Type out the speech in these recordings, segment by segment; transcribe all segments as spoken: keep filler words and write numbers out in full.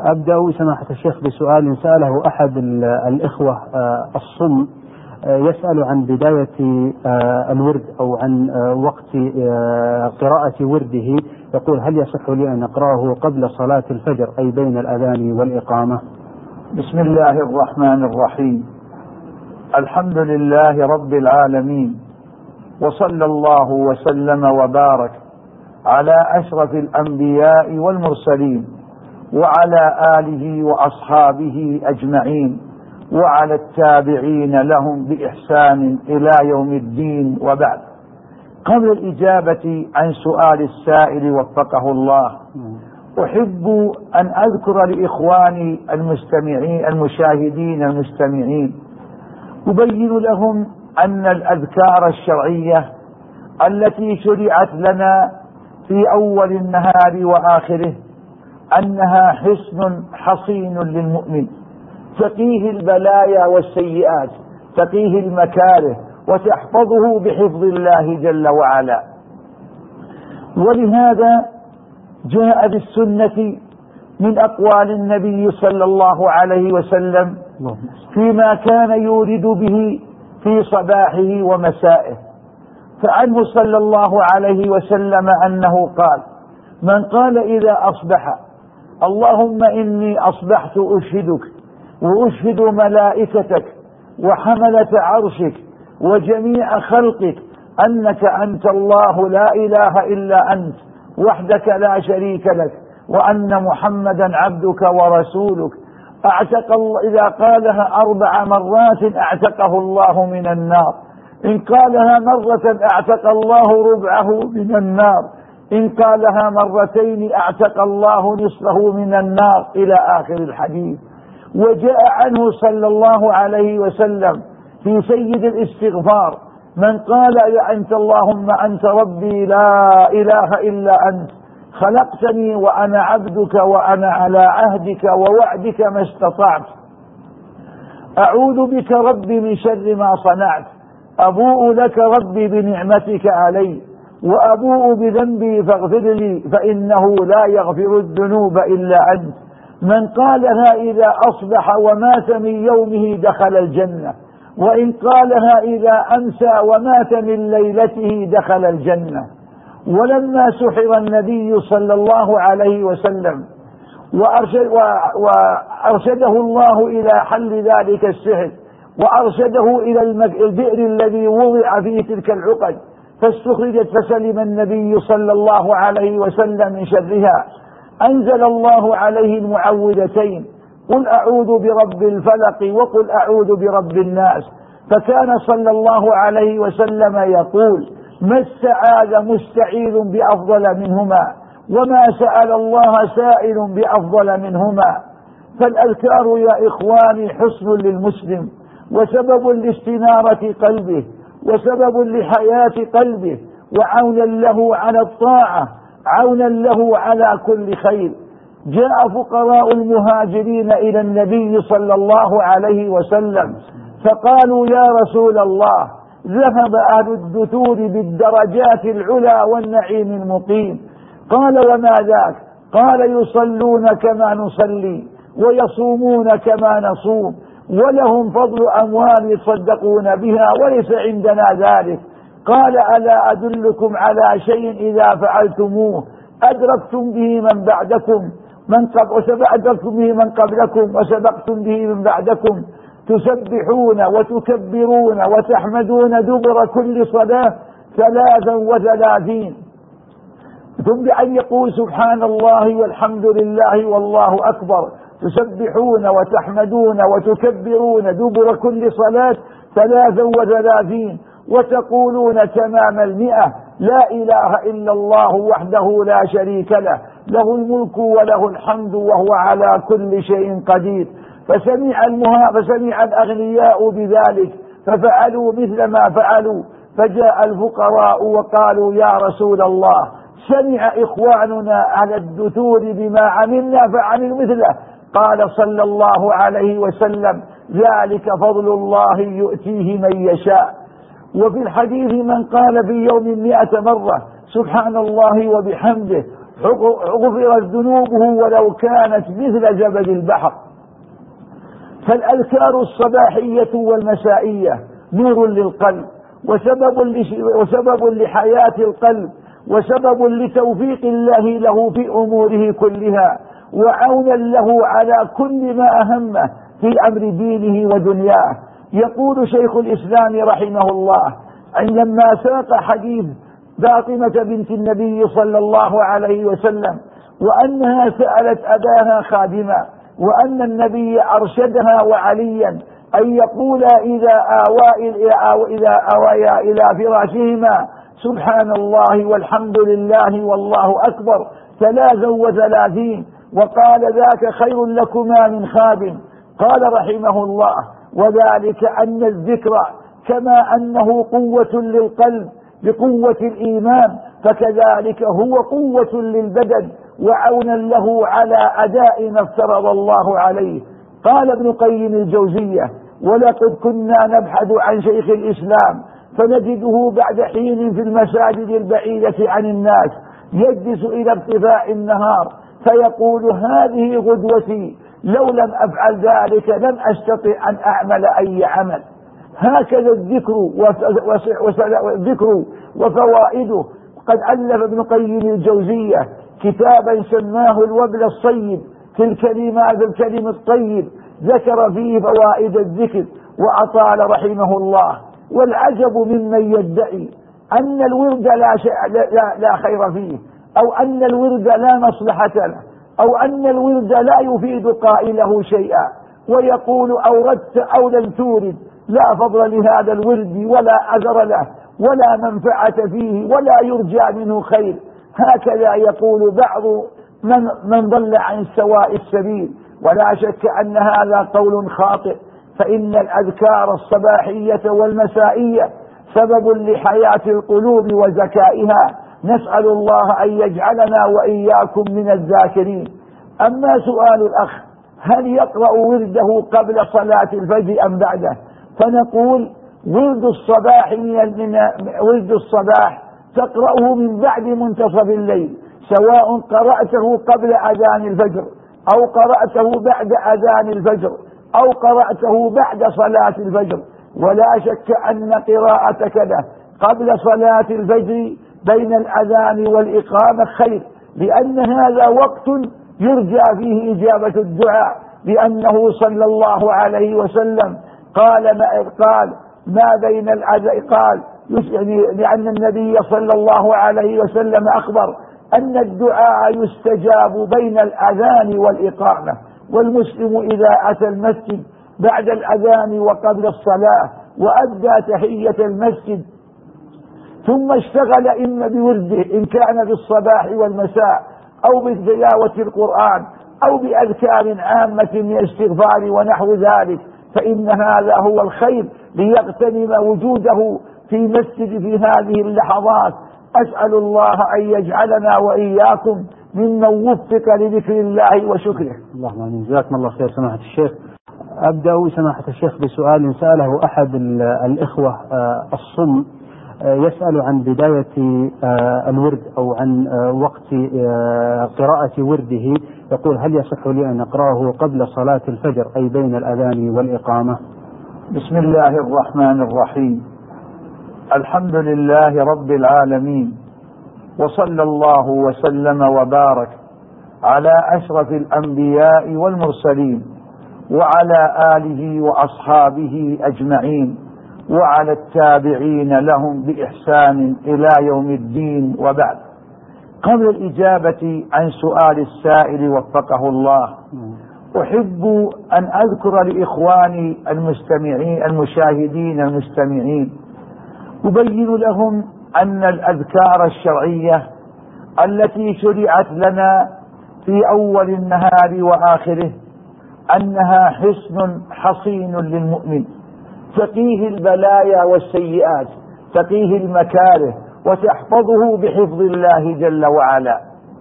أبدأ سماحة الشيخ بسؤال سأله أحد الإخوة الصم، يسأل عن بداية الورد أو عن وقت قراءة ورده. يقول: هل يصح لي أن أقرأه قبل صلاة الفجر أي بين الأذان والإقامة؟ بسم الله الرحمن الرحيم. الحمد لله رب العالمين، وصلى الله وسلم وبارك على أشرف الأنبياء والمرسلين وعلى آله وأصحابه أجمعين وعلى التابعين لهم بإحسان إلى يوم الدين، وبعد. قبل الإجابة عن سؤال السائل وفقه الله، أحب أن أذكر لإخواني المستمعين المشاهدين المستمعين أبين لهم أن الأذكار الشرعية التي شرعت لنا في أول النهار وآخره أنها حصن حصين للمؤمن، تقيه البلايا والسيئات، تقيه المكاره، وتحفظه بحفظ الله جل وعلا. ولهذا جاء بالسنة من أقوال النبي صلى الله عليه وسلم فيما كان يورد به في صباحه ومسائه. فعنه صلى الله عليه وسلم أنه قال: من قال إذا أصبح: اللهم إني أصبحت أشهدك وأشهد ملائكتك وحملة عرشك وجميع خلقك أنك أنت الله لا إله إلا أنت وحدك لا شريك لك، وأن محمدا عبدك ورسولك، أعتق الله. إذا قالها أربع مرات أعتقه الله من النار، إن قالها مرة أعتق الله ربعه من النار، إن قالها مرتين أعتق الله نصفه من النار، إلى آخر الحديث. وجاء عنه صلى الله عليه وسلم في سيد الاستغفار: من قال يا أنت اللهم أنت ربي لا إله إلا أنت خلقتني وأنا عبدك وأنا على عهدك ووعدك ما استطعت، أعوذ بك ربي من شر ما صنعت، أبوء لك ربي بنعمتك علي وأبوء بذنبي فاغفر لي فإنه لا يغفر الذنوب إلا أنت. من قالها إذا أصبح ومات من يومه دخل الجنة، وإن قالها إذا أمسى ومات من ليلته دخل الجنة. ولما سحر النبي صلى الله عليه وسلم وأرشد وأرشده الله إلى حل ذلك السحر، وأرشده إلى البئر الذي وضع فيه تلك العقد فاستخرجت فسلم النبي صلى الله عليه وسلم من شرها، أنزل الله عليه المعوذتين: قل أعوذ برب الفلق وقل أعوذ برب الناس. فكان صلى الله عليه وسلم يقول: ما استعاذ مستعيذ بأفضل منهما، وما سأل الله سائل بأفضل منهما. فالأذكار يا إخواني حصن للمسلم، وسبب لاستنارة قلبه، وسبب لحياة قلبه، وعونا له على الطاعة، عونا له على كل خير. جاء فقراء المهاجرين إلى النبي صلى الله عليه وسلم فقالوا: يا رسول الله، ذهب أهل الدثور بالدرجات العلى والنعيم المقيم. قال: وما ذاك؟ قال: يصلون كما نصلي ويصومون كما نصوم، ولهم فضل أموال يتصدقون بها وليس عندنا ذلك. قال: ألا أدلكم على شيء إذا فعلتموه أدركتم به من بعدكم من قبل أدركتم به من قبلكم وسبقتم به من بعدكم، تسبحون وتكبرون وتحمدون دبر كل صلاة ثلاثا وثلاثين، ثم بأن يقول سبحان الله والحمد لله والله أكبر، تسبحون وتحمدون وتكبرون دبر كل صلاة ثلاثا وثلاثين، وتقولون تمام المئة: لا إله إلا الله وحده لا شريك له، له الملك وله الحمد وهو على كل شيء قدير. فسمع المها فسمع الأغنياء بذلك ففعلوا مثل ما فعلوا، فجاء الفقراء وقالوا: يا رسول الله، سمع إخواننا على الدثور بما عملنا فعملوا مثله. قال صلى الله عليه وسلم: ذلك فضل الله يؤتيه من يشاء. وفي الحديث: من قال في يوم مئة مرة سبحان الله وبحمده غفرت ذنوبه ولو كانت مثل زبد البحر. فالأذكار الصباحية والمسائية نور للقلب، وسبب وسبب لحياة القلب، وسبب لتوفيق الله له في أموره كلها، وعونا له على كل ما أهمه في أمر دينه ودنياه. يقول شيخ الإسلام رحمه الله عندما ساق حديث فاطمة بنت النبي صلى الله عليه وسلم وأنها سألت أباها خادما، وأن النبي أرشدها وعليا أن يقولا إذا آوى إذا آويا إلى فراشهما سبحان الله والحمد لله والله أكبر ثلاثا وثلاثين، وقال ذاك خير لكما من خادم. قال رحمه الله وذلك أن الذكر كما أنه قوة للقلب بقوة الإيمان، فكذلك هو قوة للبدن وعونا له على أداء ما افترض الله عليه. قال ابن قيم الجوزية ولقد كنا نبحث عن شيخ الإسلام فنجده بعد حين في المساجد البعيدة عن الناس يجلس إلى ارتفاع النهار فيقول هذه غدوتي، لو لم أفعل ذلك لم أستطع أن أعمل أي عمل. هكذا الذكر والذكر وفوائده. قد ألف ابن قيم الجوزية كتابا سماه الوبل الصيب في الكلمات الكلم الطيب، ذكر فيه فوائد الذكر وأطال رحمه الله. والعجب ممن يدعي أن الورد لا, لا, لا خير فيه، أو أن الورد لا مصلحة له، أو أن الورد لا يفيد قائله شيئا، ويقول أوردت أو لم تورد لا فضل لهذا الورد ولا أثر له ولا منفعة فيه ولا يرجى منه خير. هكذا يقول بعض من, من ضل عن سواء السبيل. ولا شك أن هذا قول خاطئ، فإن الأذكار الصباحية والمسائية سبب لحياة القلوب وزكائها. نسأل الله أن يجعلنا وإياكم من الذاكرين. أما سؤال الأخ هل يقرأ ورده قبل صلاة الفجر أم بعده؟ فنقول ورد الصباح من ورد الصباح تقرأه من بعد منتصف الليل، سواء قرأته قبل أذان الفجر أو قرأته بعد أذان الفجر أو قرأته بعد صلاة الفجر. ولا شك أن قراءتك له قبل صلاة الفجر بين الأذان والإقامة خير، لأن هذا وقت يرجى فيه إجابة الدعاء، لأنه صلى الله عليه وسلم قال ما قال ما بين الأذان قال يعني لأن النبي صلى الله عليه وسلم أخبر أن الدعاء يستجاب بين الأذان والإقامة. والمسلم إذا أتى المسجد بعد الأذان وقبل الصلاة وأدى تحية المسجد ثم اشتغل إما بورده إن كان بالصباح والمساء أو بتلاوة القرآن أو بأذكار عامة من الاستغفار ونحو ذلك، فإن هذا هو الخير ليغتنم وجوده في مسجد في هذه اللحظات. أسأل الله أن يجعلنا وإياكم ممن وفق لذكر الله وشكره. اللهم آمين. جزاكم الله خير سماحة الشيخ. أبدأ سماحة الشيخ بسؤال سأله أحد الإخوة الصم، يسأل عن بداية الورد أو عن وقت قراءة ورده. يقول هل يصح لي أن أقرأه قبل صلاة الفجر أي بين الأذان والإقامة؟ بسم الله الرحمن الرحيم. الحمد لله رب العالمين، وصلى الله وسلم وبارك على أشرف الأنبياء والمرسلين وعلى آله وأصحابه أجمعين وعلى التابعين لهم بإحسان إلى يوم الدين. وبعد، قبل الإجابة عن سؤال السائل وفقه الله، أحب أن أذكر لإخواني المستمعين المشاهدين المستمعين أبين لهم أن الأذكار الشرعية التي شرعت لنا في أول النهار وآخره أنها حصن حصين للمؤمن، تقيه البلايا والسيئات، تقيه المكاره، وتحفظه بحفظ الله جل وعلا.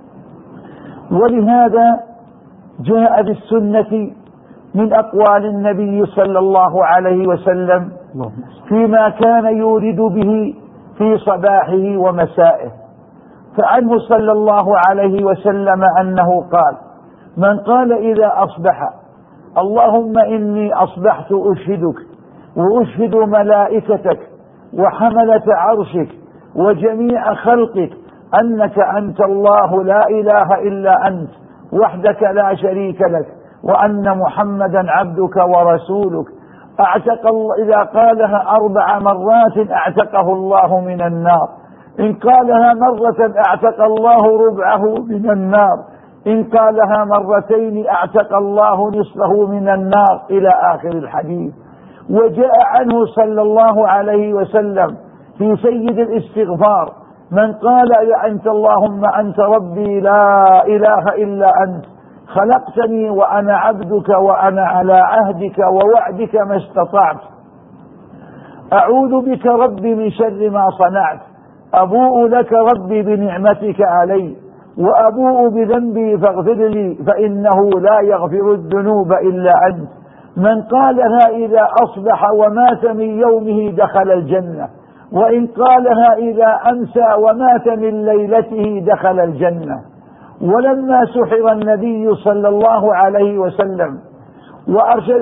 ولهذا جاء بالسنة من أقوال النبي صلى الله عليه وسلم فيما كان يورد به في صباحه ومسائه. فعنه صلى الله عليه وسلم أنه قال: من قال إذا أصبح: اللهم إني أصبحت أشهدك وأشهد ملائكتك وحملة عرشك وجميع خلقك أنك أنت الله لا إله إلا أنت وحدك لا شريك لك، وأن محمدا عبدك ورسولك، أعتق الله. إذا قالها أربع مرات أعتقه الله من النار، إن قالها مرة أعتق الله ربعه من النار، إن قالها مرتين أعتق الله نصفه من النار، إلى آخر الحديث. وجاء عنه صلى الله عليه وسلم في سيد الاستغفار: من قال أنت اللهم أنت ربي لا إله إلا أنت خلقتني وأنا عبدك وأنا على عهدك ووعدك ما استطعت، أعوذ بك ربي من شر ما صنعت، أبوء لك ربي بنعمتك علي وأبوء بذنبي فاغفر لي فإنه لا يغفر الذنوب إلا أنت. من قالها إذا أصبح ومات من يومه دخل الجنة، وإن قالها إذا أمسى ومات من ليلته دخل الجنة. ولما سحر النبي صلى الله عليه وسلم وأرشد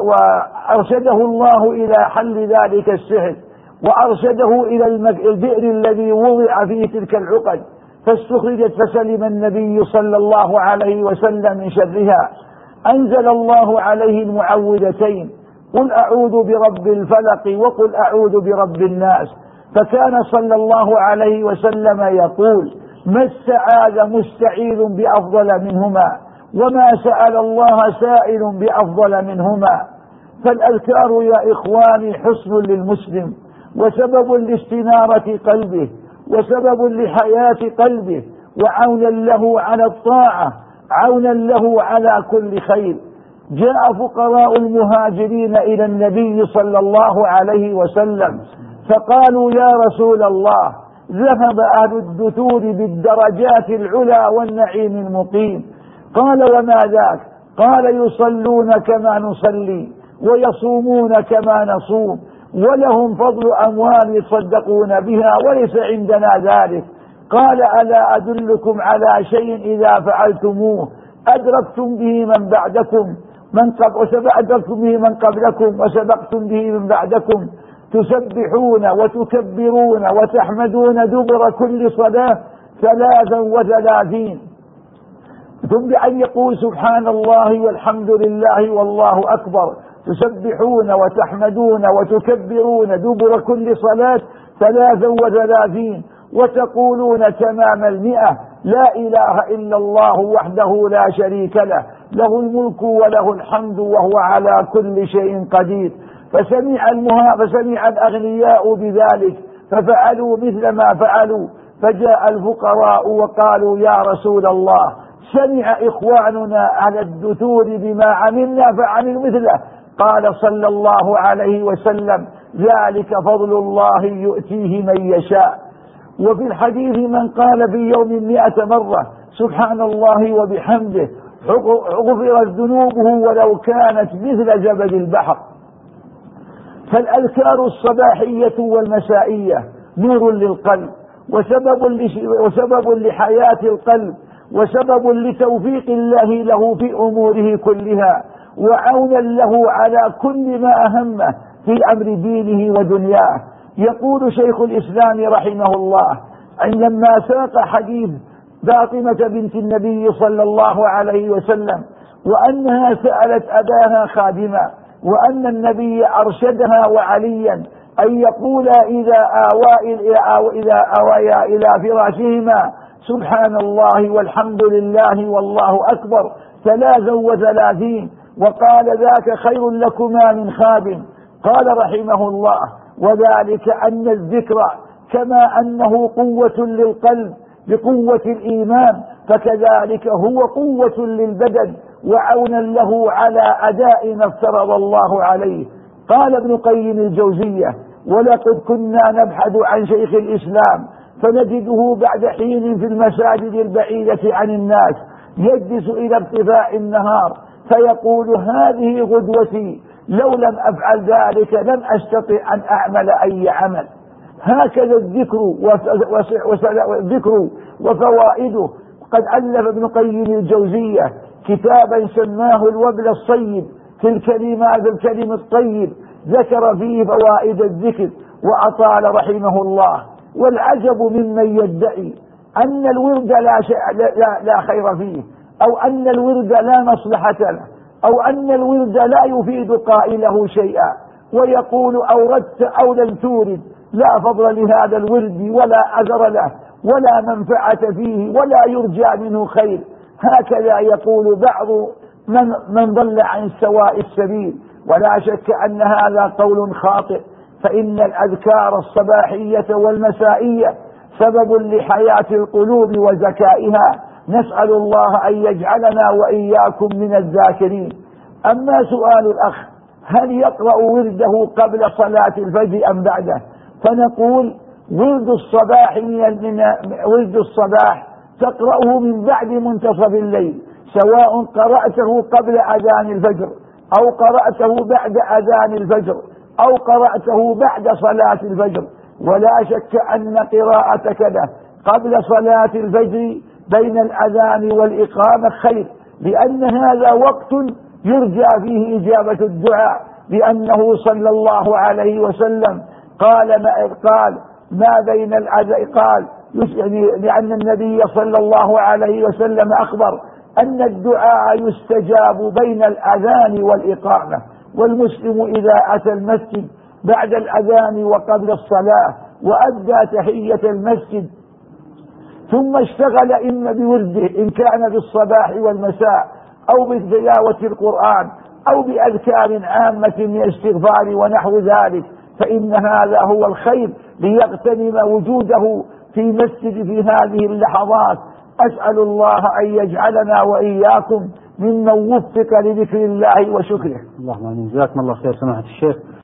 وأرشده الله إلى حل ذلك السحر، وأرشده إلى البئر الذي وضع فيه تلك العقد فاستخرجت فسلم النبي صلى الله عليه وسلم من شرها، أنزل الله عليه المعوذتين: قل أعوذ برب الفلق وقل أعوذ برب الناس. فكان صلى الله عليه وسلم يقول: ما استعاذ مستعيذ بأفضل منهما، وما سأل الله سائل بأفضل منهما. فالأذكار يا إخواني حصن للمسلم، وسبب لاستنارة قلبه، وسبب لحياة قلبه، وعونا له على الطاعة، عونا له على كل خير. جاء فقراء المهاجرين إلى النبي صلى الله عليه وسلم فقالوا: يا رسول الله، ذهب أهل الدثور بالدرجات العلى والنعيم المقيم. قال: وما ذاك؟ قال: يصلون كما نصلي ويصومون كما نصوم، ولهم فضل أموال يتصدقون بها وليس عندنا ذلك. قال: ألا أدلكم على شيء إذا فعلتموه أدركتم به من بعدكم من قبل أدركتم به من قبلكم وسبقتم به من بعدكم، تسبحون وتكبرون وتحمدون دبر كل صلاة ثلاثا وثلاثين، ثم بأن يقول سبحان الله والحمد لله والله أكبر، تسبحون وتحمدون وتكبرون دبر كل صلاة ثلاثا وثلاثين، وتقولون تمام المئة: لا إله إلا الله وحده لا شريك له، له الملك وله الحمد وهو على كل شيء قدير. فسمع المها فسمع الأغنياء بذلك ففعلوا مثل ما فعلوا، فجاء الفقراء وقالوا: يا رسول الله، سمع إخواننا على الدثور بما عملنا فعملوا مثله. قال صلى الله عليه وسلم: ذلك فضل الله يؤتيه من يشاء. وفي الحديث: من قال في يوم مئة مرة سبحان الله وبحمده غفرت ذنوبه ولو كانت مثل زبد البحر. فالأذكار الصباحية والمسائية نور للقلب، وسبب وسبب لحياة القلب، وسبب لتوفيق الله له في أموره كلها، وعونا له على كل ما أهمه في أمر دينه ودنياه. يقول شيخ الإسلام رحمه الله عندما ساق حديث فاطمة بنت النبي صلى الله عليه وسلم وأنها سألت أباها خادما، وأن النبي أرشدها وعليا أن يقولا إذا آوى إذا آويا إلى فراشهما سبحان الله والحمد لله والله أكبر ثلاثا وثلاثين، وقال: ذاك خير لكما من خادم. قال رحمه الله: وذلك أن الذكر كما أنه قوة للقلب بقوة الإيمان، فكذلك هو قوة للبدن وعونا له على أداء ما افترض الله عليه. قال ابن قيم الجوزية: ولقد كنا نبحث عن شيخ الإسلام فنجده بعد حين في المساجد البعيدة عن الناس يجلس إلى ارتفاع النهار فيقول: هذه غدوتي، لو لم أفعل ذلك لم أستطع أن أعمل أي عمل. هكذا الذكر الذكر وفوائده. قد ألف ابن قيم الجوزية كتابا سماه الوبل الصيب في الكلمة في الكلم الطيب، ذكر فيه فوائد الذكر وأطال رحمه الله. والعجب ممن يدعي أن الورد لا, لا, لا خير فيه، أو أن الورد لا مصلحة له، أو أن الورد لا يفيد قائله شيئا، ويقول أوردت أو لم تورد لا فضل لهذا الورد ولا أثر له ولا منفعة فيه ولا يرجى منه خير. هكذا يقول بعض من, من ضل عن سواء السبيل. ولا شك أن هذا قول خاطئ، فإن الأذكار الصباحية والمسائية سبب لحياة القلوب وزكائها. نسأل الله أن يجعلنا وإياكم من الذاكرين. أما سؤال الأخ هل يقرأ ورده قبل صلاة الفجر أم بعده؟ فنقول ورد الصباح من ورد الصباح تقرأه من بعد منتصف الليل، سواء قرأته قبل أذان الفجر أو قرأته بعد أذان الفجر أو قرأته بعد صلاة الفجر. ولا شك أن قراءتك له قبل صلاة الفجر بين الأذان والإقامة خير، لأن هذا وقت يرجى فيه إجابة الدعاء، لأنه صلى الله عليه وسلم قال ما قال ما بين الأذان قال يعني لأن النبي صلى الله عليه وسلم أخبر أن الدعاء يستجاب بين الأذان والإقامة. والمسلم إذا أتى المسجد بعد الأذان وقبل الصلاة وأدى تحية المسجد ثم اشتغل إما بورده إن كان بالصباح والمساء أو بتلاوة القرآن أو بأذكار عامة من الاستغفار ونحو ذلك، فإن هذا هو الخير ليغتنم وجوده في مسجد في هذه اللحظات. أسأل الله أن يجعلنا وإياكم ممن وفق لذكر الله وشكره. اللهم آمين. جزاكم الله خير سماحة الشيخ.